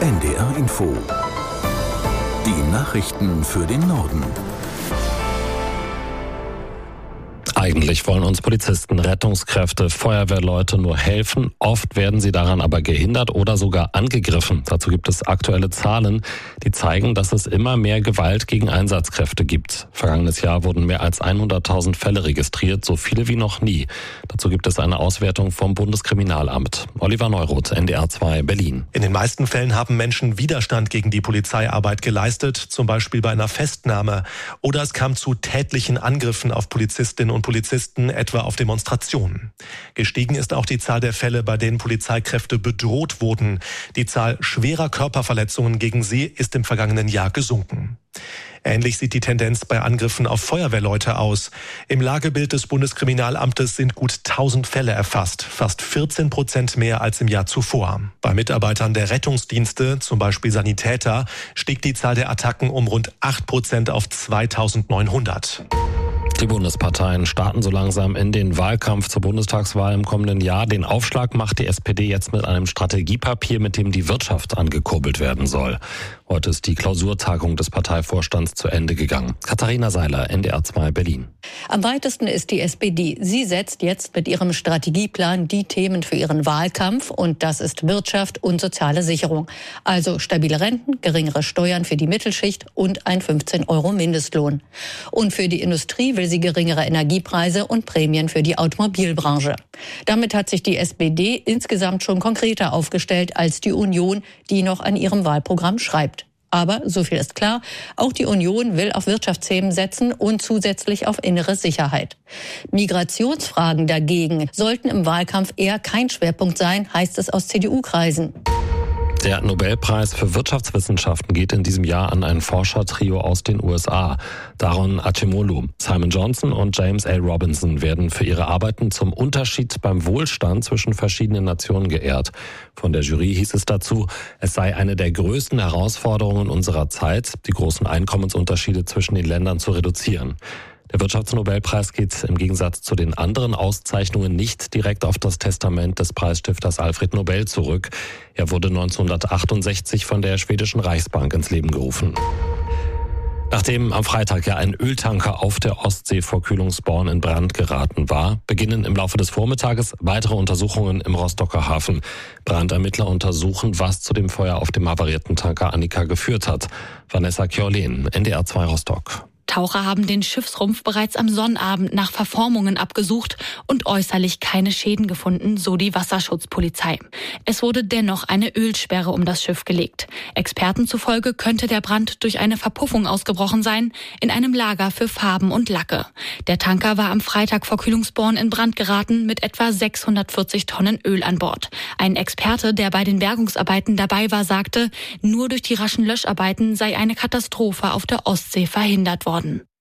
NDR Info. Die Nachrichten für den Norden. Eigentlich wollen uns Polizisten, Rettungskräfte, Feuerwehrleute nur helfen. Oft werden sie daran aber gehindert oder sogar angegriffen. Dazu gibt es aktuelle Zahlen, die zeigen, dass es immer mehr Gewalt gegen Einsatzkräfte gibt. Vergangenes Jahr wurden mehr als 100.000 Fälle registriert, so viele wie noch nie. Dazu gibt es eine Auswertung vom Bundeskriminalamt. Oliver Neuroth, NDR 2, Berlin. In den meisten Fällen haben Menschen Widerstand gegen die Polizeiarbeit geleistet, zum Beispiel bei einer Festnahme. Oder es kam zu tätlichen Angriffen auf Polizistinnen und Polizisten, etwa auf Demonstrationen. Gestiegen ist auch die Zahl der Fälle, bei denen Polizeikräfte bedroht wurden. Die Zahl schwerer Körperverletzungen gegen sie ist im vergangenen Jahr gesunken. Ähnlich sieht die Tendenz bei Angriffen auf Feuerwehrleute aus. Im Lagebild des Bundeskriminalamtes sind gut 1000 Fälle erfasst, fast 14% mehr als im Jahr zuvor. Bei Mitarbeitern der Rettungsdienste, zum Beispiel Sanitäter, stieg die Zahl der Attacken um rund 8% auf 2900. Die Bundesparteien starten so langsam in den Wahlkampf zur Bundestagswahl im kommenden Jahr. Den Aufschlag macht die SPD jetzt mit einem Strategiepapier, mit dem die Wirtschaft angekurbelt werden soll. Heute ist die Klausurtagung des Parteivorstands zu Ende gegangen. Katharina Seiler, NDR 2, Berlin. Am weitesten ist die SPD. Sie setzt jetzt mit ihrem Strategieplan die Themen für ihren Wahlkampf, und das ist Wirtschaft und soziale Sicherung. Also stabile Renten, geringere Steuern für die Mittelschicht und ein 15-Euro-Mindestlohn. Und für die Industrie will sie geringere Energiepreise und Prämien für die Automobilbranche. Damit hat sich die SPD insgesamt schon konkreter aufgestellt als die Union, die noch an ihrem Wahlprogramm schreibt. Aber, so viel ist klar, auch die Union will auf Wirtschaftsthemen setzen und zusätzlich auf innere Sicherheit. Migrationsfragen dagegen sollten im Wahlkampf eher kein Schwerpunkt sein, heißt es aus CDU-Kreisen. Der Nobelpreis für Wirtschaftswissenschaften geht in diesem Jahr an ein Forschertrio aus den USA. Daron Acemoglu, Simon Johnson und James A. Robinson werden für ihre Arbeiten zum Unterschied beim Wohlstand zwischen verschiedenen Nationen geehrt. Von der Jury hieß es dazu, es sei eine der größten Herausforderungen unserer Zeit, die großen Einkommensunterschiede zwischen den Ländern zu reduzieren. Der Wirtschaftsnobelpreis geht im Gegensatz zu den anderen Auszeichnungen nicht direkt auf das Testament des Preisstifters Alfred Nobel zurück. Er wurde 1968 von der schwedischen Reichsbank ins Leben gerufen. Nachdem am Freitag ein Öltanker auf der Ostsee vor Kühlungsborn in Brand geraten war, beginnen im Laufe des Vormittages weitere Untersuchungen im Rostocker Hafen. Brandermittler untersuchen, was zu dem Feuer auf dem havarierten Tanker Annika geführt hat. Vanessa Kjorlen, NDR 2 Rostock. Taucher haben den Schiffsrumpf bereits am Sonnabend nach Verformungen abgesucht und äußerlich keine Schäden gefunden, so die Wasserschutzpolizei. Es wurde dennoch eine Ölsperre um das Schiff gelegt. Experten zufolge könnte der Brand durch eine Verpuffung ausgebrochen sein in einem Lager für Farben und Lacke. Der Tanker war am Freitag vor Kühlungsborn in Brand geraten mit etwa 640 Tonnen Öl an Bord. Ein Experte, der bei den Bergungsarbeiten dabei war, sagte, nur durch die raschen Löscharbeiten sei eine Katastrophe auf der Ostsee verhindert worden.